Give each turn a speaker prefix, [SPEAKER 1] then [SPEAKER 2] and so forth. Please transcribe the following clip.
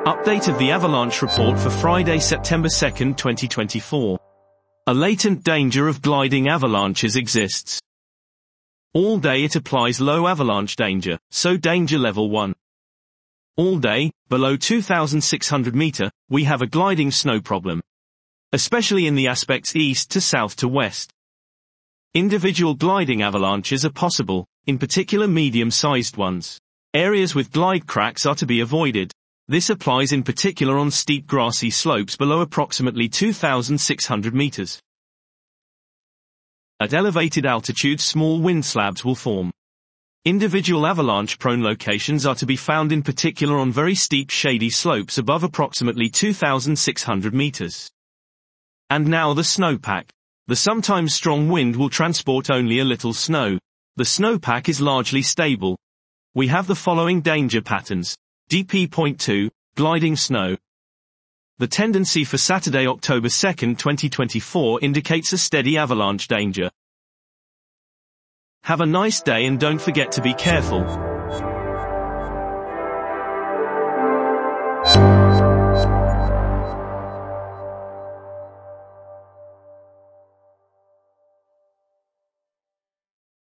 [SPEAKER 1] Update of the avalanche report for Friday, September 2, 2024. A latent danger of gliding avalanches exists. All day it applies low avalanche danger, so danger level 1. All day, below 2,600 meter, we have a gliding snow problem. Especially in the aspects east to south to west. Individual gliding avalanches are possible, in particular medium-sized ones. Areas with glide cracks are to be avoided. This applies in particular on steep grassy slopes below approximately 2,600 meters. At elevated altitudes, small wind slabs will form. Individual avalanche-prone locations are to be found in particular on very steep shady slopes above approximately 2,600 meters. And now the snowpack. The sometimes strong wind will transport only a little snow. The snowpack is largely stable. We have the following danger patterns. DP.2, gliding snow. The tendency for Saturday, October 2, 2024 indicates a steady avalanche danger. Have a nice day and don't forget to be careful.